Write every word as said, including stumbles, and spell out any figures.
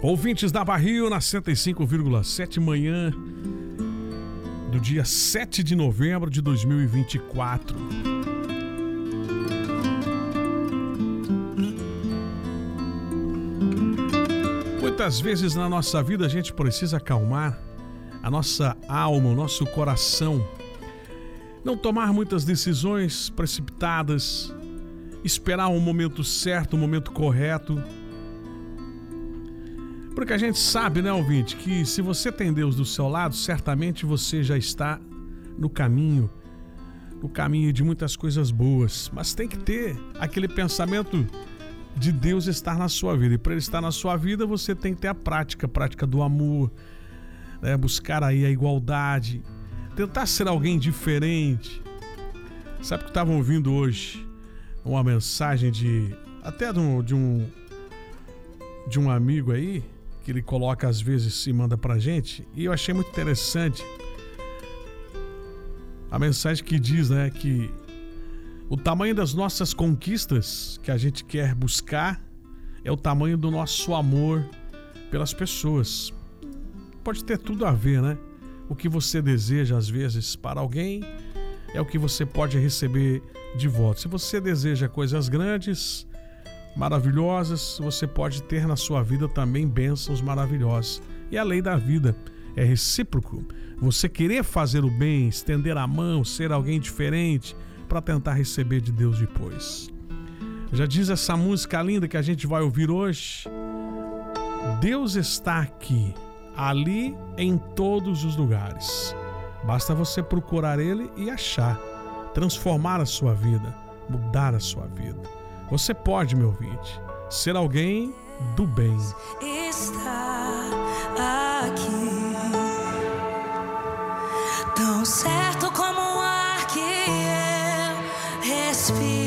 Ouvintes da Barril na cento e cinco vírgula sete, manhã do dia sete de novembro de dois mil e vinte e quatro. Muitas vezes na nossa vida a gente precisa acalmar a nossa alma, o nosso coração, não tomar muitas decisões precipitadas, esperar o momento certo, o momento correto. Porque a gente sabe, né, ouvinte, que se você tem Deus do seu lado, certamente você já está no caminho, no caminho de muitas coisas boas. Mas tem que ter aquele pensamento de Deus estar na sua vida. E para Ele estar na sua vida, você tem que ter a prática, a prática do amor, né, buscar aí a igualdade, tentar ser alguém diferente. Sabe que estavam ouvindo hoje uma mensagem de até de um, de um, de um amigo aí, que ele coloca às vezes e manda pra gente, e eu achei muito interessante a mensagem que diz, né, que o tamanho das nossas conquistas que a gente quer buscar é o tamanho do nosso amor pelas pessoas. Pode ter tudo a ver, né? O que você deseja às vezes para alguém é o que você pode receber de volta. Se você deseja coisas grandes, maravilhosas, você pode ter na sua vida também bênçãos maravilhosas. E a lei da vida é recíproco. Você querer fazer o bem, estender a mão, ser alguém diferente para tentar receber de Deus depois. Já diz essa música linda que a gente vai ouvir hoje: Deus está aqui, ali, em todos os lugares. Basta você procurar Ele e achar, transformar a sua vida, mudar a sua vida. Você pode, meu ouvinte, ser alguém do bem. Está aqui, tão certo como o ar que eu respiro.